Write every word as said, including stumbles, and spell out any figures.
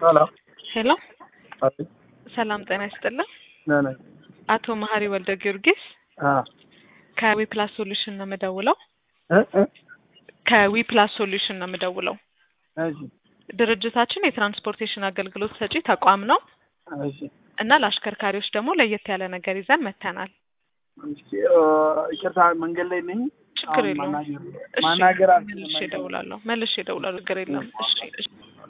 ሄሎ ሄሎ አይ ሰላም ጤና ይስጥልኝ። ነነ አቶ መሐሪ ወልደ ጊዮርጊስ አ ከዊ ፕላስ ሶሉሽን ነው የምደውለው። እ እ ከዊ ፕላስ ሶሉሽን ነው የምደውለው። እሺ ድርጅታችን የትራንስፖርቴሽን አገልግሎት ሰጪ ተቋም ነው እሺ እና ለአሽከርካሪዎች ደግሞ ለየት ያለ ነገር ይዘን መተናል። እሺ ይቅርታ መንገድ ላይ ነኝ። ችግር የለውም። ማናገር መልሼ እደውላለሁ መልሼ እደውላለሁ። ችግር የለም። እሺ